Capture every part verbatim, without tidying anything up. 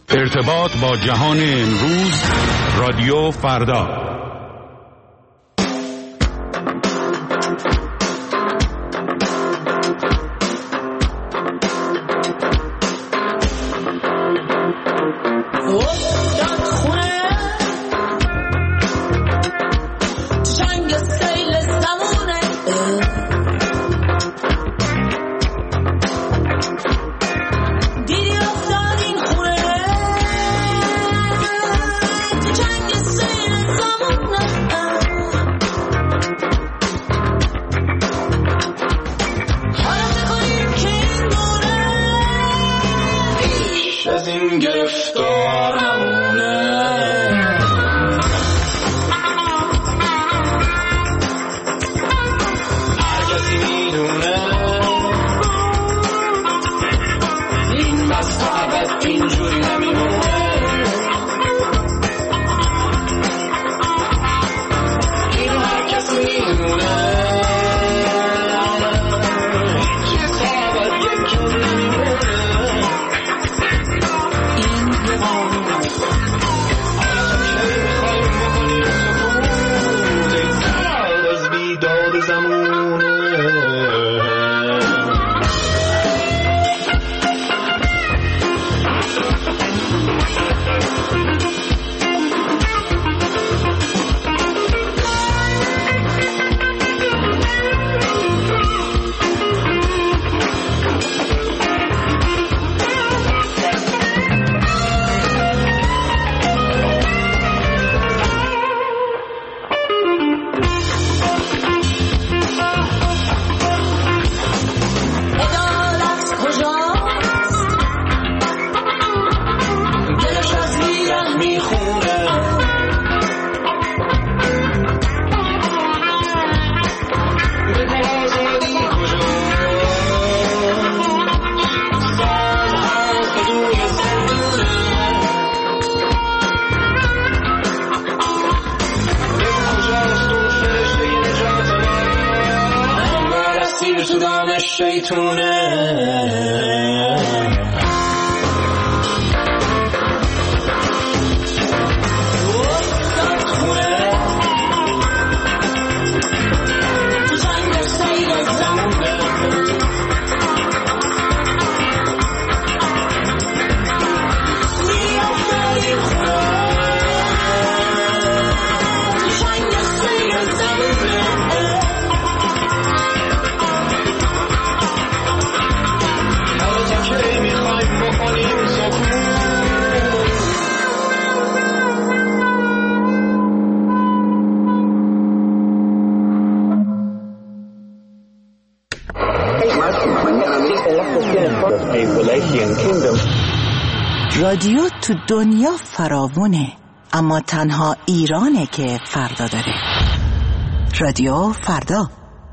ارتباط با جهان امروز، رادیو فردا. رادیو تو دنیا فراوونه، اما تنها ایرانه که فردا داره. رادیو فردا.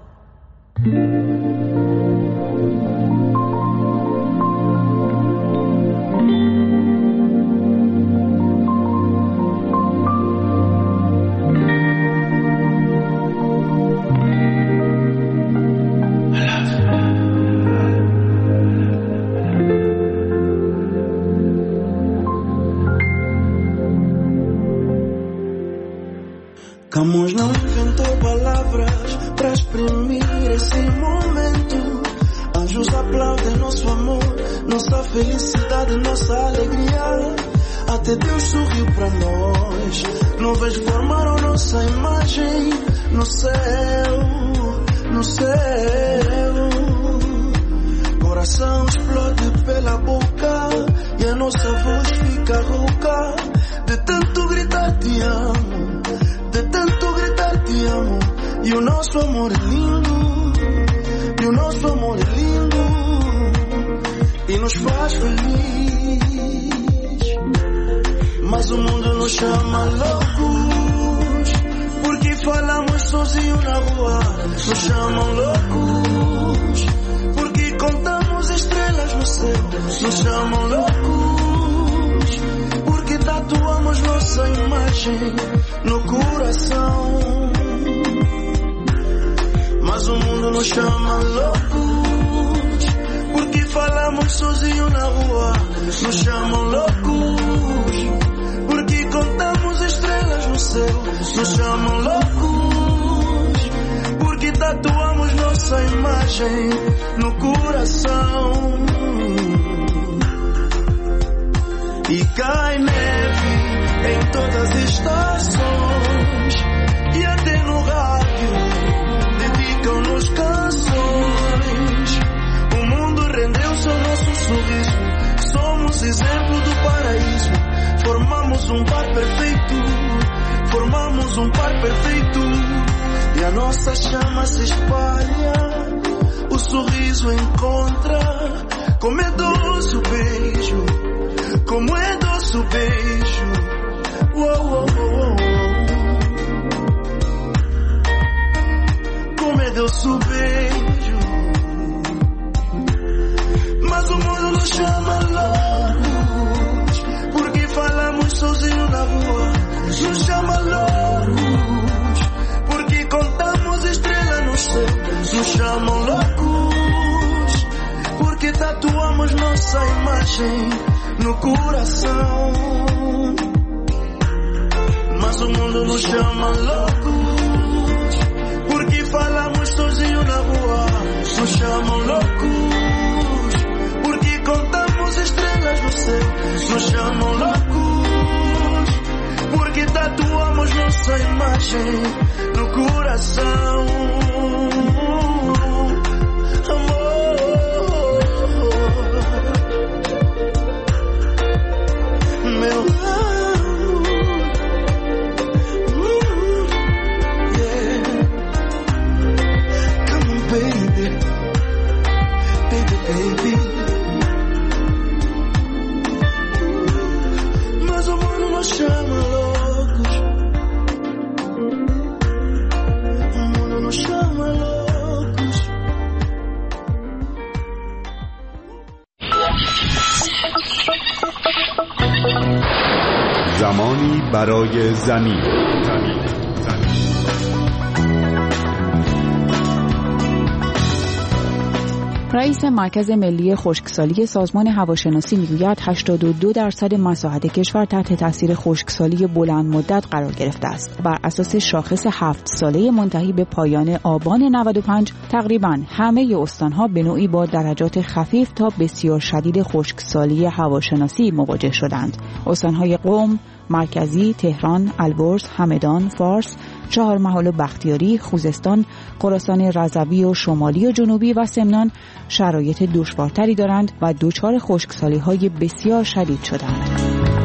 Camões não inventou palavras para exprimir esse momento. Anjos aplaudem nosso amor, nossa felicidade, nossa alegria. Até Deus sorriu para nós. Nuvens formaram nossa imagem no céu, no céu. Coração explode pela boca e a nossa voz fica rouca de tanto gritar te amo. De tanto gritar te amo. E o nosso amor é lindo. E o nosso amor é lindo. E nos faz feliz. Mas o mundo nos chama loucos, porque falamos sozinhos na rua. Nos chamam loucos, porque contamos estrelas no céu. Nos chamam loucos, porque tatuamos nossa imagem no coração. Mas o mundo nos chama loucos, porque falamos sozinhos na rua. Nos chamam loucos, nos chamam loucos, porque tatuamos nossa imagem no coração. E cai neve em todas as estações, e até no rádio dedicam-nos canções. O mundo rendeu-se ao nosso sorriso, somos exemplo do paraíso. Formamos um par perfeito, formamos um par perfeito, e a nossa chama se espalha, o sorriso encontra. Como é doce o beijo, como é doce o beijo. Uou, uou, uou. Como é doce o beijo. Mas o mundo nos chama loucos, porque falamos sozinho na rua. Nos chama loucos, porque contamos estrelas no céu. Nos chamam loucos, porque tatuamos nossa imagem no coração. Mas o mundo nos chama loucos, porque falamos sozinho na rua. Nos chamam loucos, porque contamos estrelas no céu. Nos chamam loucos, porque tatuamos nossa imagem no coração. Meu amor, yeah. Come on, baby, baby, baby. Mas o mundo nos chama loucos, o mundo nos chama loucos. زمانی برای زمین. رئیس مرکز ملی خشکسالی سازمان هواشناسی میگوید هشتاد و دو درصد مساحت کشور تحت تاثیر خشکسالی بلند مدت قرار گرفته است. بر اساس شاخص هفت ساله منتهی به پایان آبان نود و پنج تقریباً همه استانها به نوعی با درجات خفیف تا بسیار شدید خشکسالی هواشناسی مواجه شدند. استانهای قم، مرکزی، تهران، البرز، همدان، فارس، چهارمحال و بختیاری، خوزستان، خراسان رضوی و شمالی و جنوبی و سمنان شرایط دشوارتری دارند و دچار خشکسالی‌های بسیار شدید شدند.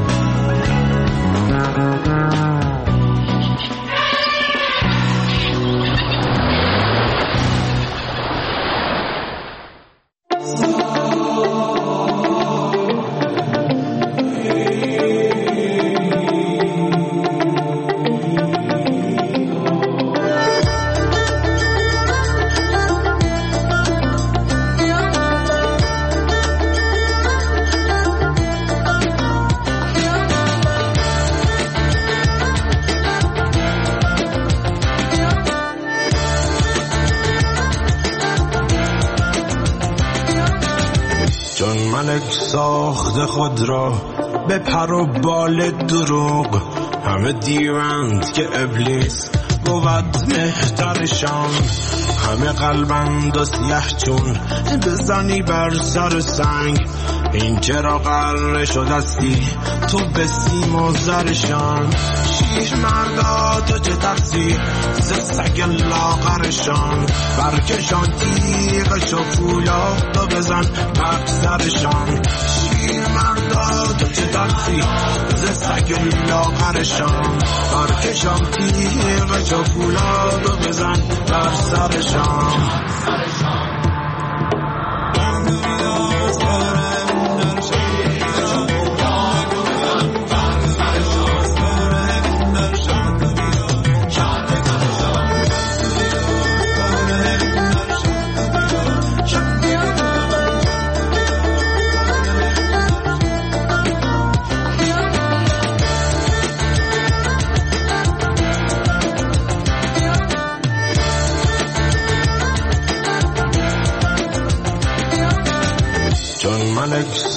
ساخت خود را به پر و بال دروغ، همه دیوند که ابلیس بود مهترشان، همه قلبند و سیه چون بزنی بر سر سنگ، این چرا قرار شدستی تو به سیم و زرشان، شیر مردا تو چه ترسی ز سگ لاغرشان، برکشان تیغش و فولاد و بزن بر سرشان، شیر مردا تو چه ترسی ز سگ لاغرشان، برکشان تیغش و فولاد و بزن بر سرشان.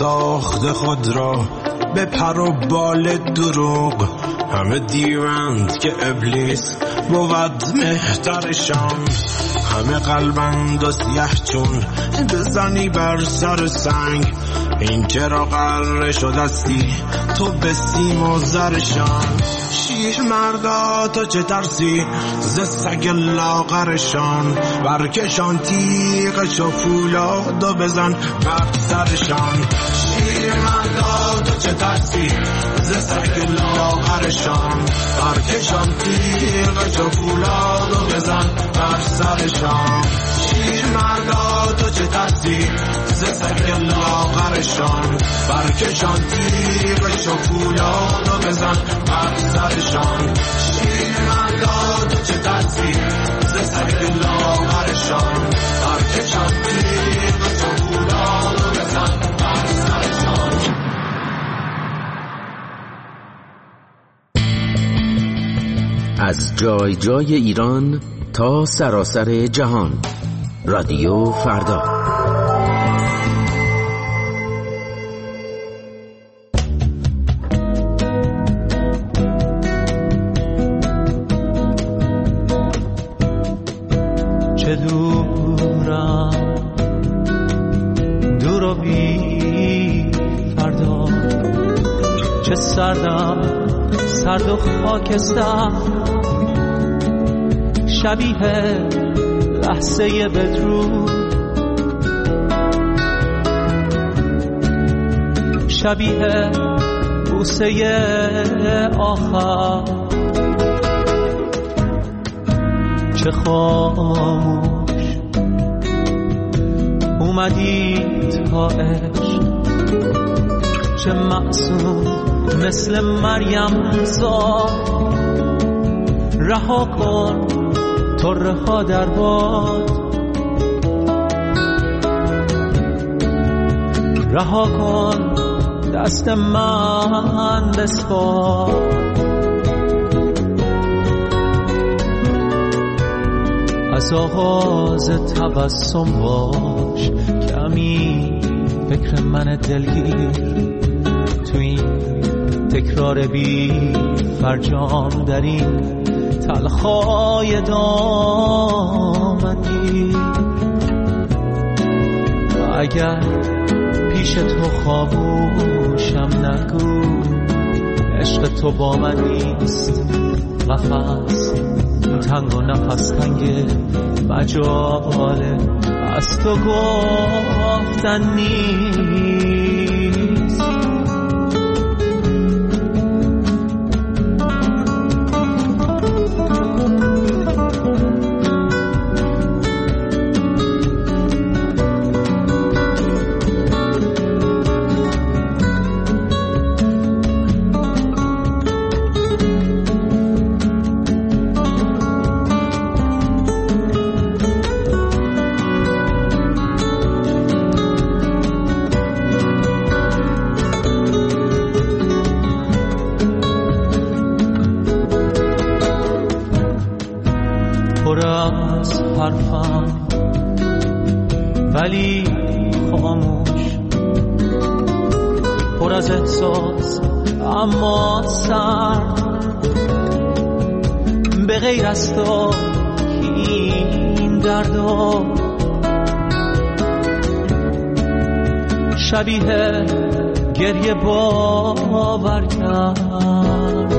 ساخت خود را به پر و بال دروغ. همه دیوند که ابلیس بود مهترشان، همه قلبند و سیه چون بزنی بر سر سنگ. این چرا قرار شدستی تو به سیم و زرشان. شیر مردا تو چه ترسی ز سگ لاغرشان، برکشان تیغش و فولاد و بزن بر سرشان. شیر مردا تو چه ترسی ز سگ لاغرشان، برکشان تیغش و فولاد و بزن بر سرشان. شیر مردا تو چه ترسی ز سگ لاغرشان، برکشان تیغش و فولاد و بزن بر سرشان. شیر مردا تو چه ترسی ز سگ لاغرشان، برکشان تیغش و فولاد و بزن بر سرشان. از جای جای ایران تا سراسر جهان، رادیو فردا. چه دورم دور و بی فردا، چه سردم سرد و خاکستر، شبیه لحظه بدرود، شبیه بوسه آخر. چه خاموش اومدی تا عشق، چه معصوم مثل مریم زاد. رها کن طره ها در باد، رها کن دست من بسپار. از آغاز تبسم باش کمی فکر من دلگیر، تو این تکرار بی فرجام در این تلخای دامنی. اگر پیش تو خاموشم نگو، عشق تو با من نیست. قفس تنگ و نفس تنگ مجاله از تو گفتن نیست. ولی خاموش، پر از احساس اما سرد. به غیر از تو این دردا شبیه گریه باور کرد.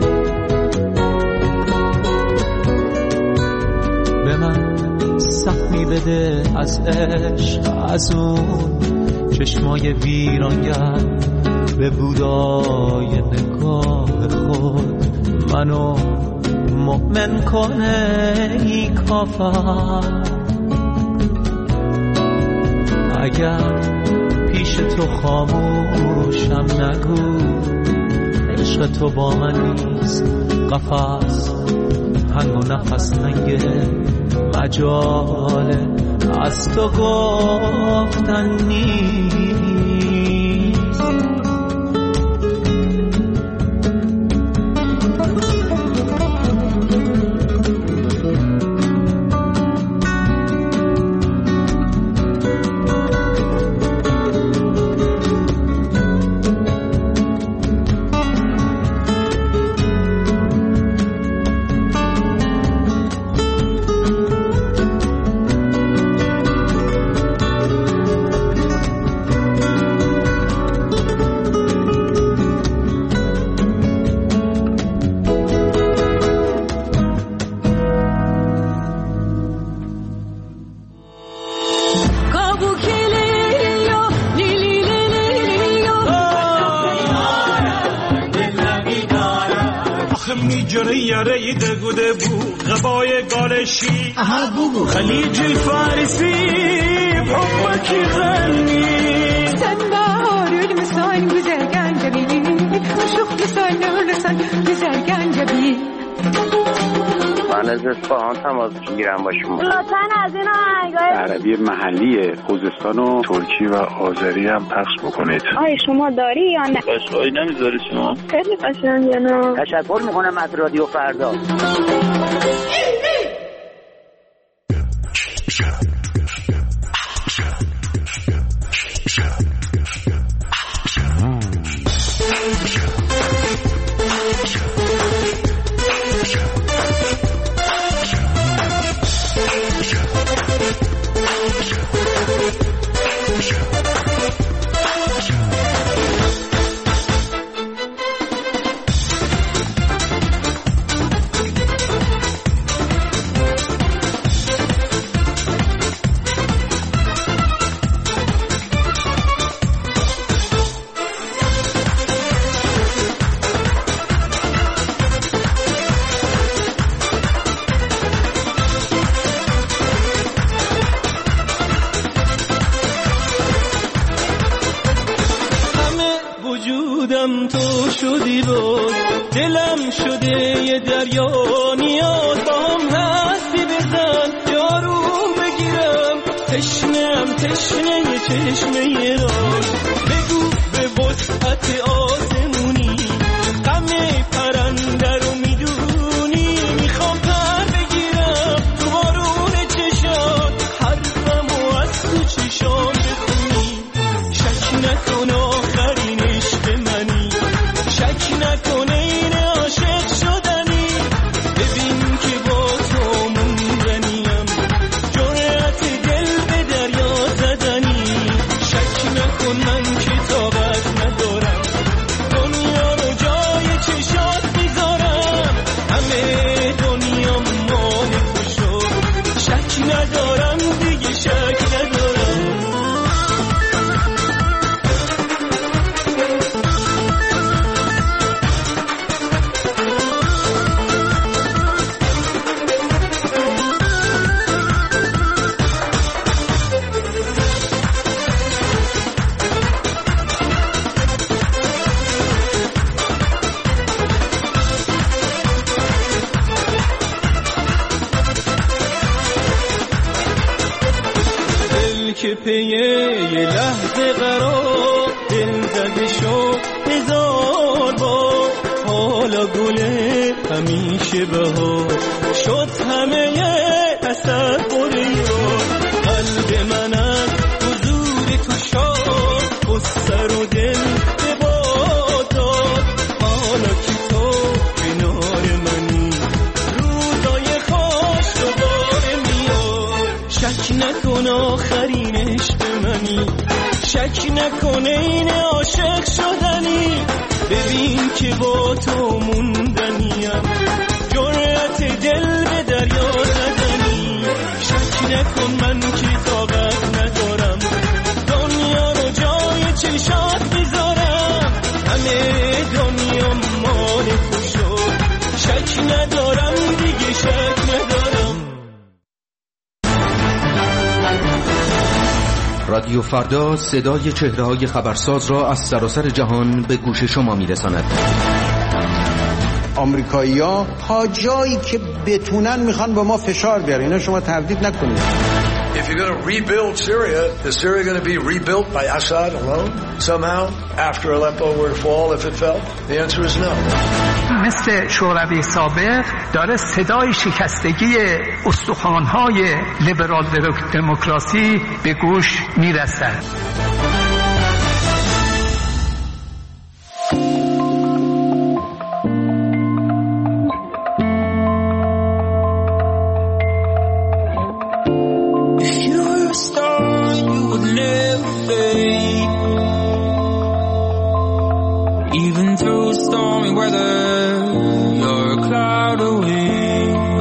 به من سهمی بده از عشق، از اون چشمای ویرانگر. به بودای نگاه خود منو مؤمن کنه ای کافر. اگر پیش تو خاموشم نگو، عشق تو با من نیست. قفس تنگ و نفس تنگ مجاله از تو گفتن نیست. میجره یاره دگوده بو غبای گالشی اها بو خلیج فارسی بابکی غنی sen baharül misal güzel gencebi aşık misal nursan güzel gencebi من از اصفهان تماس میگیرم با شما. لطفاً از این آهنگای عربی محلی خوزستان و ترکی و آذری هم پخش بکنید. آیا شما داری یا نه؟ قشقایی نمیذاری شما؟ خیلی قشنگه نه؟ تشکر میکنم از رادیو فردا. وجودم تو شدی بود دلم شده یه دریا نیاز با هم هستی بزن یاروم بگیرم تشنم تشنه یه چشمه را بگو به وسعت آسمونی غم پرنده رو میدونی میخوام پر بگیرم تو بارون چشات حرفم و از تو چشام بخونی شک نکن آخرین عشق منی شک نکن این عاشق شدنی ببین که با تو موندنیم جرأت دل به دریا زدنی شک نکن من که طاقت ندارم دنیا رو جای چشات میذارم همه دنیا مال تو شد شک ندارم دیگه شک ندارم که پیه یه لحظه قرار دل زده شد هزار بار حالا گله همیشه بهار شد همه تصور یار قلب من از حضور تو شاد و سر و دل به باد داد حالا که تو کنار منی روزای خوش دوباره میاد شک نکن آخرین عشق منی شک نکنه این عاشق شدنی ببین که با تو موندنیم جرأت دل به دریا زدنی شک نکن من که طاقت ندارم دنیا رو جای چشات میذارم همه دنیا مال تو شد شک ندارم دیگه شک ندارم. رادیو فردا صدای چهره‌های خبرساز را از سراسر جهان به گوش شما می‌رساند. آمریکایی‌ها تا جایی که بتونن میخوان به ما فشار بیارن، اینا شما تردید نکنید. If you're going to rebuild Syria, is Syria going to be rebuilt by Assad alone somehow after Aleppo were to fall if it fell? The answer is no. مثل شوروی سابق داره صدای شکستگی استخوان‌های لیبرال دموکراسی به گوش میرسد. Even through stormy weather, you're a cloud away.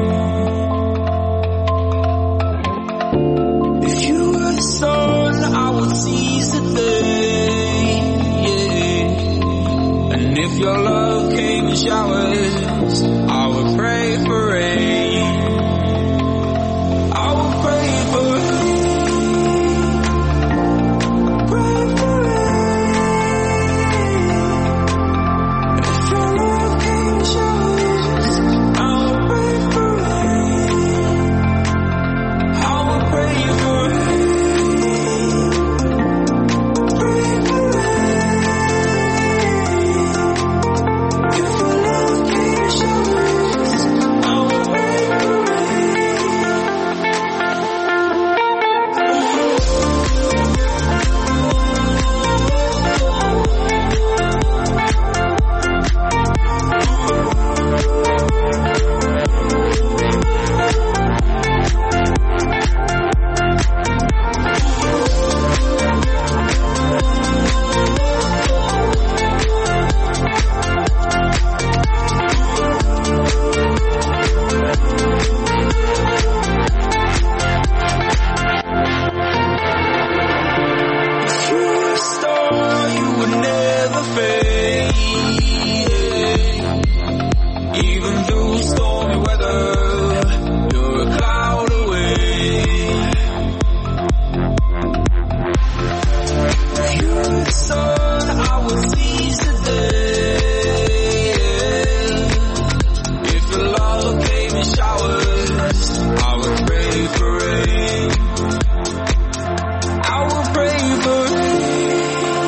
If you were the sun, I would seize the day, yeah. And if your love came in showers, Even through stormy weather, you're a cloud away. If you're the sun, I will seize the day. If your love came in showers, I would pray for rain. I will pray for rain.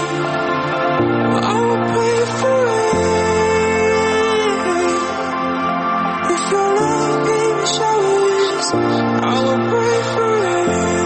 I will pray for rain. If your love came in showers, I will pray for rain.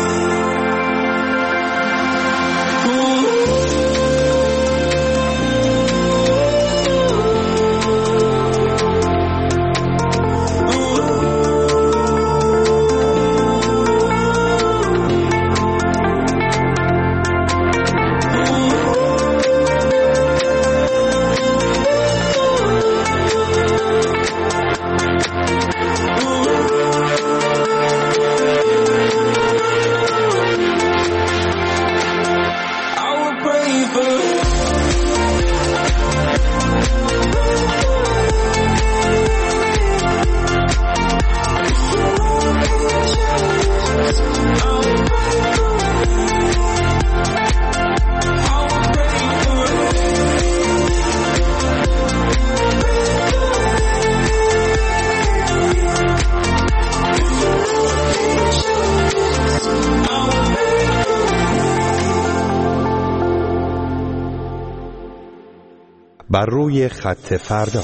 بر روی خط فردا.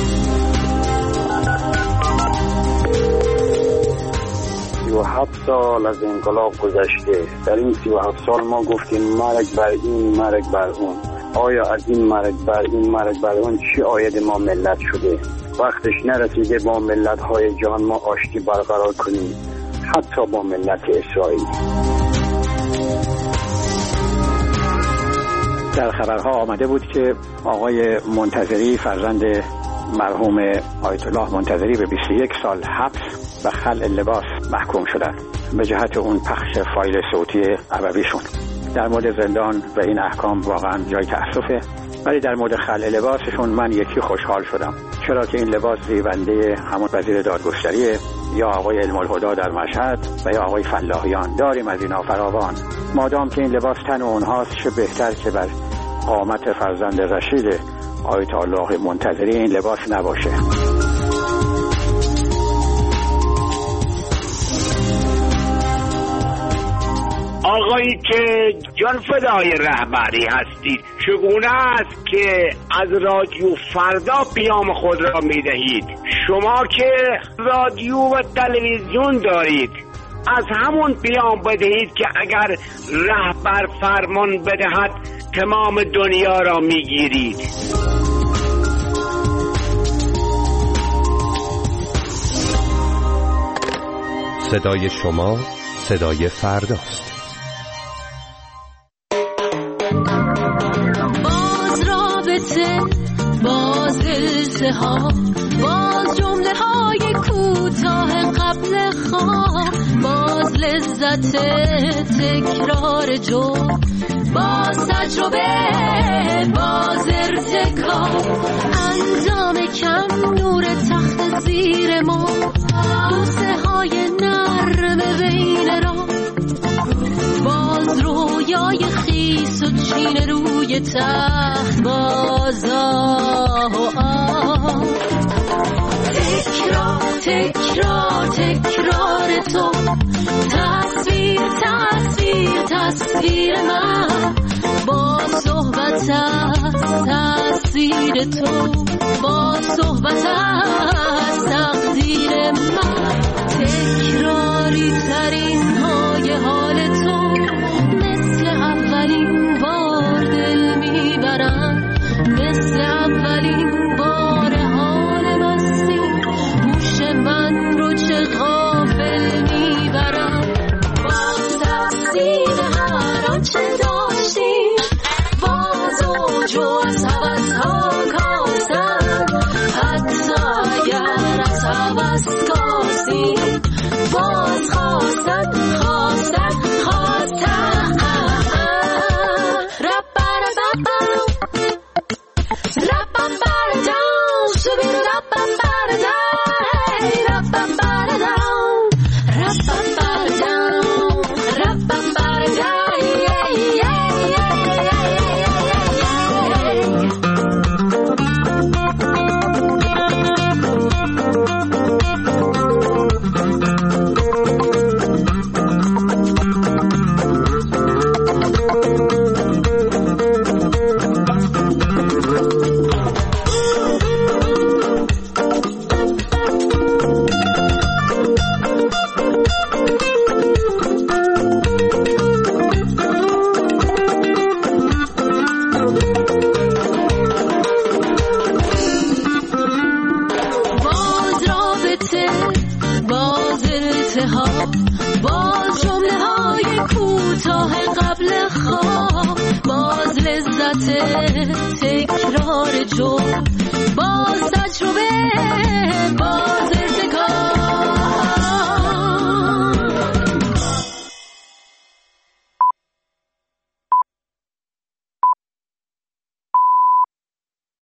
سی و هفت سال از انقلاب گذشته. در این سی و هفت سال ما گفتیم مرگ بر این، مرگ بر اون. آیا از این مرگ بر این، مرگ بر اون چی عاید ما ملت شده؟ وقتش نرسیده با ملت های جهان ما آشتی برقرار کنیم، حتی با ملت اسرائیل. در خبرها آمده بود که آقای منتظری فرزند مرحوم آیت الله منتظری به بیست و یک سال حبس و خلع لباس محکوم شدند به جهت اون پخش فایل صوتی ابویشون. در مورد زندان و این احکام واقعا جای تأسفه، ولی در مورد خلع لباسشون من یکی خوشحال شدم، چرا که این لباس زیبنده همون وزیر دادگستریه یا آقای علم الهدا در مشهد و یا آقای فلاحیان. داریم از اینا فراوان. مادام که این لباس تن اونهاست، چه بهتر که بر قامت فرزند رشید آیت الله منتظری این لباس نباشه. آقایی که جان فدای رهبری هستید، چگونه است که از رادیو فردا پیام خود را میدهید؟ شما که رادیو و تلویزیون دارید، از همون پیام بدهید که اگر رهبر فرمان بدهد تمام دنیا را میگیرید. صدای شما صدای فرداست. باز رابطه، باز التهاب، باز جمله های کوتاه قبل خواب، باز لذت تکرار جو، باز تجربه، باز ارتکاب، انجام کم، نور تخت زیر ما، بوسه های نرم بین را، باز رویای خیس و چین روی تخت، باز آه و آه، تکرار تکرار تکرار تو، تصویر تصویر تصویر من، با صحبت از تصویر تو، با صحبت از تقدیر من، تکراری ترین های حال تو، مثل اولین بار دل میبرم، مثل اولین بار حال مستی، گوش من رو چه غافل میبرم، باز تقسیم هر آنچه داشتیم، باز اوج از حوض ها کاسم، حتی اگر از حوض کاسیم، باز خواستم مثل تکرار جرم